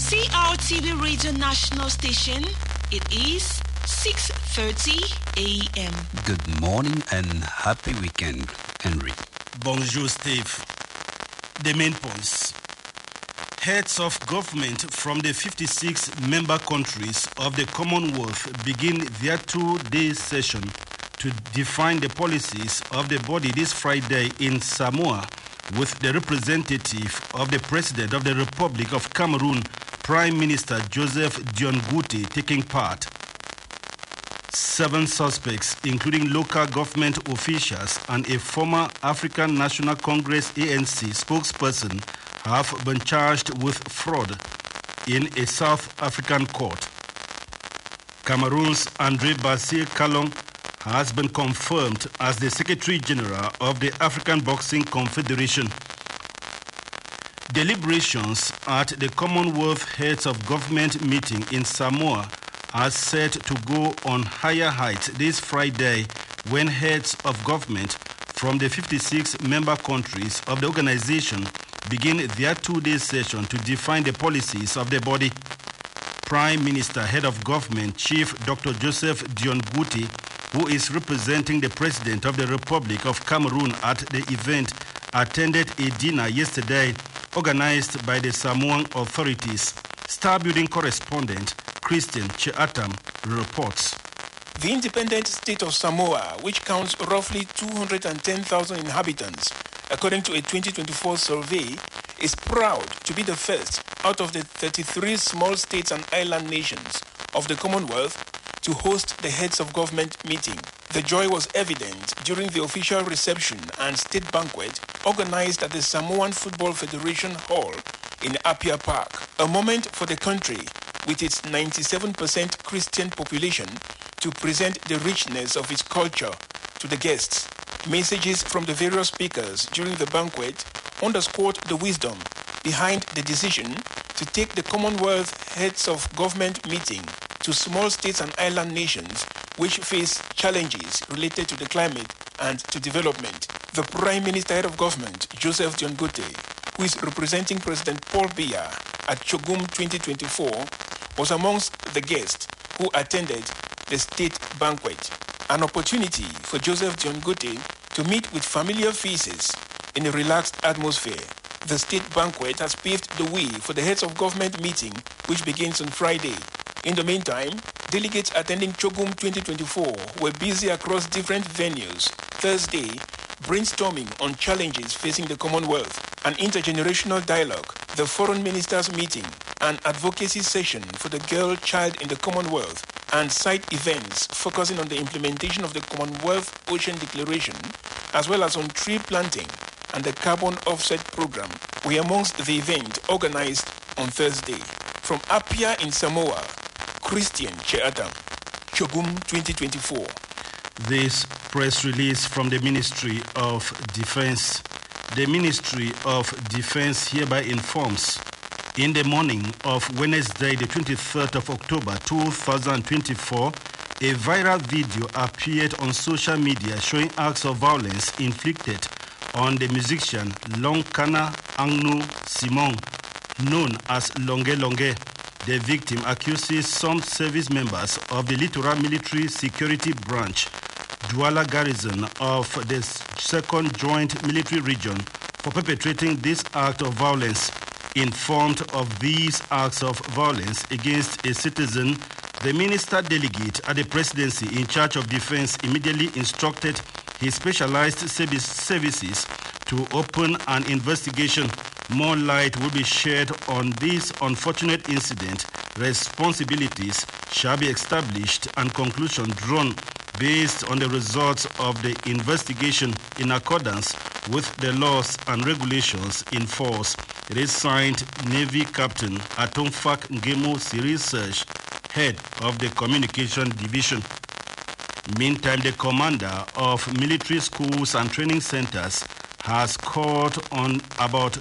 CRTV Radio National Station. It is 6:30 a.m. Good morning and happy weekend, Henry. Bonjour, Steve. The main points. Heads of government from the 56 member countries of the Commonwealth begin their two-day session to define the policies of the body this Friday in Samoa, with the representative of the President of the Republic of Cameroon, Prime Minister Joseph Dion Ngouti, taking part. 7 suspects, including local government officials and a former African National Congress ANC spokesperson, have been charged with fraud in a South African court. Cameroon's André Basile Kalong has been confirmed as the Secretary General of the African Boxing Confederation. Deliberations at the Commonwealth Heads of Government meeting in Samoa are set to go on higher heights this Friday when heads of government from the 56 member countries of the organization begin their two-day session to define the policies of the body. Prime Minister, Head of Government, Chief Dr. Joseph Dion Ngouti, who is representing the President of the Republic of Cameroon at the event, attended a dinner yesterday organized by the Samoan authorities. Star Building correspondent Christian Cheatam reports. The independent state of Samoa, which counts roughly 210,000 inhabitants, according to a 2024 survey, is proud to be the first out of the 33 small states and island nations of the Commonwealth to host the heads of government meeting. The joy was evident during the official reception and state banquet organized at the Samoan Football Federation Hall in Apia Park, a moment for the country with its 97% Christian population to present the richness of its culture to the guests. Messages from the various speakers during the banquet underscored the wisdom behind the decision to take the Commonwealth Heads of Government meeting to small states and island nations which face challenges related to the climate and to development. The Prime Minister, Head of Government, Joseph Dion Ngouti, who is representing President Paul Biya at CHOGM 2024, was amongst the guests who attended the state banquet. An opportunity for Joseph Dion Ngouti to meet with familiar faces in a relaxed atmosphere. The state banquet has paved the way for the heads of government meeting, which begins on Friday. In the meantime, delegates attending CHOGM 2024 were busy across different venues. Thursday, brainstorming on challenges facing the Commonwealth, an intergenerational dialogue, the foreign ministers meeting, an advocacy session for the girl child in the Commonwealth, and side events focusing on the implementation of the Commonwealth Ocean Declaration, as well as on tree planting and the carbon offset program, were amongst the event organized on Thursday. From Apia in Samoa, Christian Cheatam, CHOGM 2024. This press release from the Ministry of Defense. The Ministry of Defense hereby informs, in the morning of Wednesday, the 23rd of October 2024, a viral video appeared on social media showing acts of violence inflicted on the musician Lonkana Angnu Simon, known as Longe Longe. The victim accuses some service members of the Littoral Military Security Branch, Douala Garrison of the 2nd Joint Military Region, for perpetrating this act of violence. Informed of these acts of violence against a citizen, the minister delegate at the presidency in charge of defense immediately instructed his specialized services to open an investigation. More light will be shed on this unfortunate incident. Responsibilities shall be established and conclusion drawn based on the results of the investigation in accordance with the laws and regulations in force. It is signed Navy Captain Atomfak Ngemo Siri-Serge, head of the Communication Division. Meantime, the commander of military schools and training centers has called on about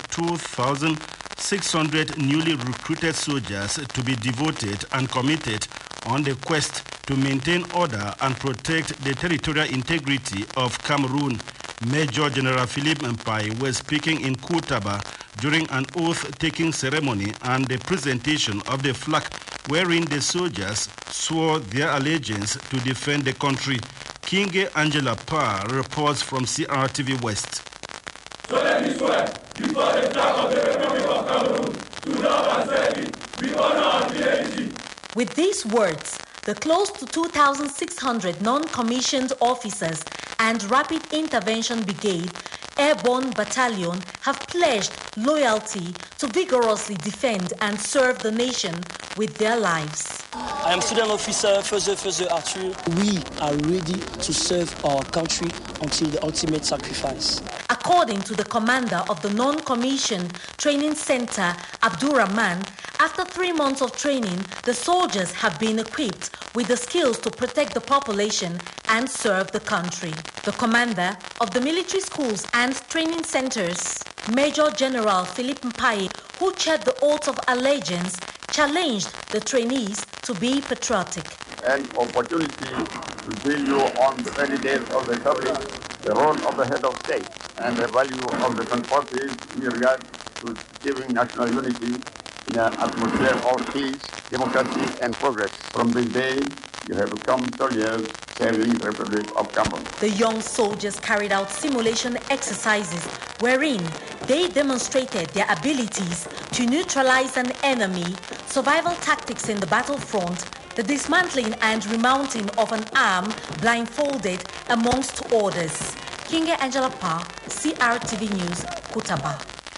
2,600 newly recruited soldiers to be devoted and committed on the quest to maintain order and protect the territorial integrity of Cameroon. Major General Philippe Mpai was speaking in Koutaba during an oath-taking ceremony and the presentation of the flag wherein the soldiers swore their allegiance to defend the country. Kinge Angela Parr reports from CRTV West. Solemnly swear before the flag of the Republic of Cameroon to love and serve it with honor and fidelity. With these words, the close to 2,600 non-commissioned officers and Rapid Intervention Brigade Airborne Battalion have pledged loyalty to vigorously defend and serve the nation with their lives. I am Student Officer Feze Arthur. We are ready to serve our country until the ultimate sacrifice. According to the commander of the non-commissioned training center, Abdurrahman, after 3 months of training, the soldiers have been equipped with the skills to protect the population and serve the country. The commander of the military schools and training centers, Major General Philippe Mpaye, who chaired the oath of allegiance, challenged the trainees to be patriotic. An opportunity to tell you on the many days of the Republic the role of the head of state and the value of the forces in regard to achieving national unity in an atmosphere of peace, democracy, and progress. From this day, you have become soldiers serving the Republic of Cameroon. The young soldiers carried out simulation exercises wherein they demonstrated their abilities to neutralize an enemy, survival tactics in the battlefront, the dismantling and remounting of an arm blindfolded, amongst others. Kinge Angela Parr, CRTV News, Kutaba.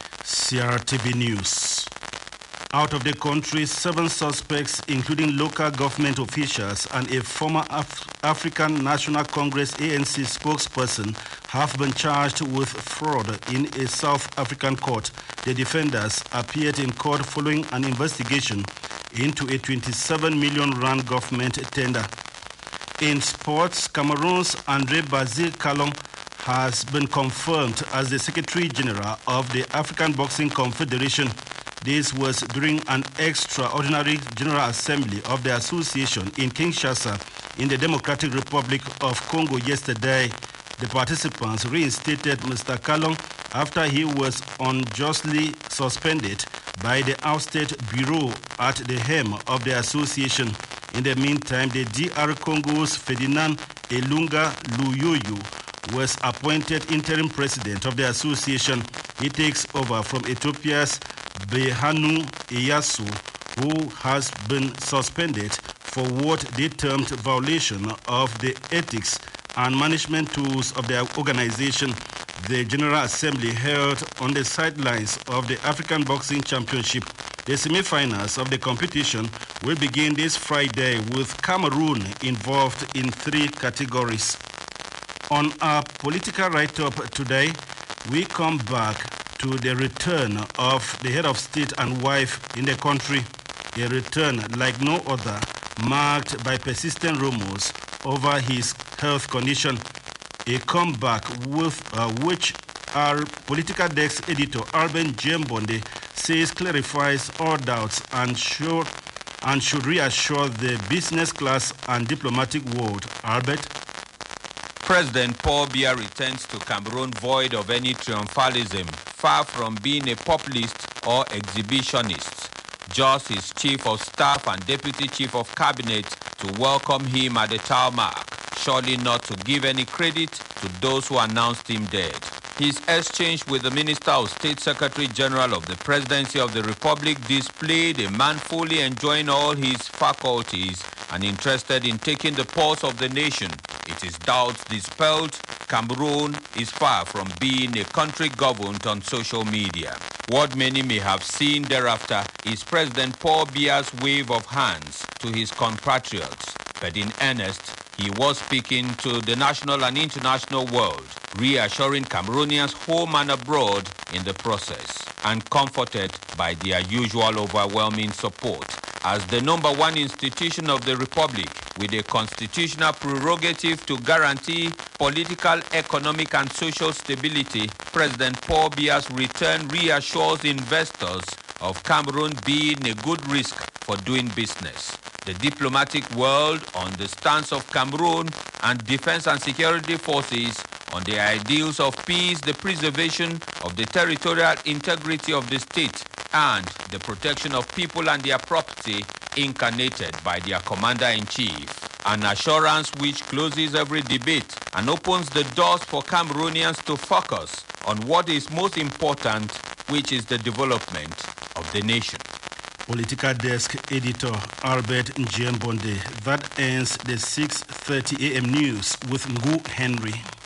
CRTV News. Out of the country, 7 suspects, including local government officials and a former African National Congress ANC spokesperson, have been charged with fraud in a South African court. The defenders appeared in court following an investigation into a 27 million rand government tender. In sports, Cameroon's André Basile Kalong has been confirmed as the Secretary General of the African Boxing Confederation. This was during an extraordinary General Assembly of the association in Kinshasa in the Democratic Republic of Congo yesterday. The participants reinstated Mr. Kalong after he was unjustly suspended by the ousted bureau at the helm of the association. In the meantime, the DR Congo's Ferdinand Elunga Luyoyo was appointed interim president of the association. He takes over from Ethiopia's Behanu Iyasu, who has been suspended for what they termed violation of the ethics and management tools of their organization. The General Assembly held on the sidelines of the African Boxing Championship. The semi-finals of the competition will begin this Friday with Cameroon involved in 3 categories. On our political write-up today, we come back to the return of the head of state and wife in the country, a return like no other, marked by persistent rumors over his health condition, a comeback with which our political desk editor Alben Jembonde says clarifies all doubts and should reassure the business class and diplomatic world. Albert? President Paul Biya returns to Cameroon void of any triumphalism, far from being a populist or exhibitionist. Just his chief of staff and deputy chief of cabinet to welcome him at the tarmac, surely not to give any credit to those who announced him dead. His exchange with the Minister of State Secretary General of the Presidency of the Republic displayed a man fully enjoying all his faculties and interested in taking the pulse of the nation. It is doubts dispelled. Cameroon is far from being a country governed on social media. What many may have seen thereafter is President Paul Biya's wave of hands to his compatriots. But in earnest, he was speaking to the national and international world, reassuring Cameroonians home and abroad in the process, and comforted by their usual overwhelming support. As the #1 institution of the Republic, with a constitutional prerogative to guarantee political, economic, and social stability, President Paul Biya's return reassures investors of Cameroon being a good risk for doing business. The diplomatic world on the stance of Cameroon and defense and security forces on the ideals of peace, the preservation of the territorial integrity of the state, and the protection of people and their property incarnated by their commander-in-chief. An assurance which closes every debate and opens the doors for Cameroonians to focus on what is most important, which is the development of the nation. Political Desk Editor Albert Njiembonde. That ends the 6:30 a.m. news with Ngu Henry.